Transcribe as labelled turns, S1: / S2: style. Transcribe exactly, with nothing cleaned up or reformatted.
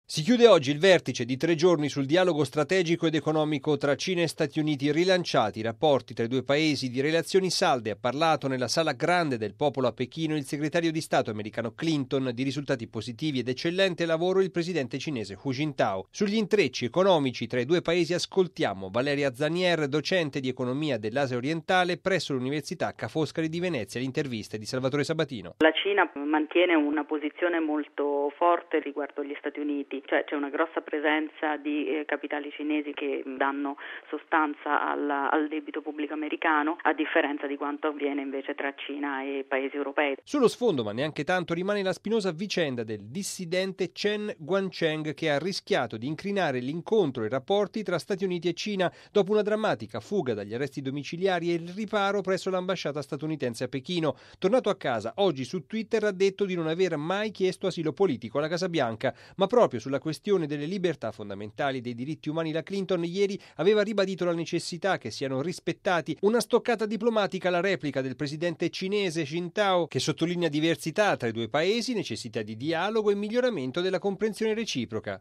S1: Si chiude oggi il vertice di tre giorni sul dialogo strategico ed economico tra Cina e Stati Uniti, rilanciati i rapporti tra i due paesi di relazioni salde. Ha parlato nella sala grande del popolo a Pechino il segretario di Stato americano Clinton. Di risultati positivi ed eccellente lavoro il presidente cinese Hu Jintao. Sugli intrecci economici tra i due paesi ascoltiamo Valeria Zanier, docente di economia dell'Asia orientale presso l'Università Ca' Foscari di Venezia. L'intervista è di Salvatore Sabatino.
S2: La Cina mantiene una posizione molto forte riguardo agli Stati Uniti. Cioè c'è una grossa presenza di eh, capitali cinesi che danno sostanza al, al debito pubblico americano, a differenza di quanto avviene invece tra Cina e paesi europei.
S1: Sullo sfondo, ma neanche tanto, rimane la spinosa vicenda del dissidente Chen Guangcheng, che ha rischiato di incrinare l'incontro e i rapporti tra Stati Uniti e Cina dopo una drammatica fuga dagli arresti domiciliari e il riparo presso l'ambasciata statunitense a Pechino. Tornato a casa, oggi su Twitter ha detto di non aver mai chiesto asilo politico alla Casa Bianca, ma proprio su Sulla questione delle libertà fondamentali e dei diritti umani la Clinton ieri aveva ribadito la necessità che siano rispettati. Una stoccata diplomatica alla replica del presidente cinese Jintao, che sottolinea diversità tra i due paesi, necessità di dialogo e miglioramento della comprensione reciproca.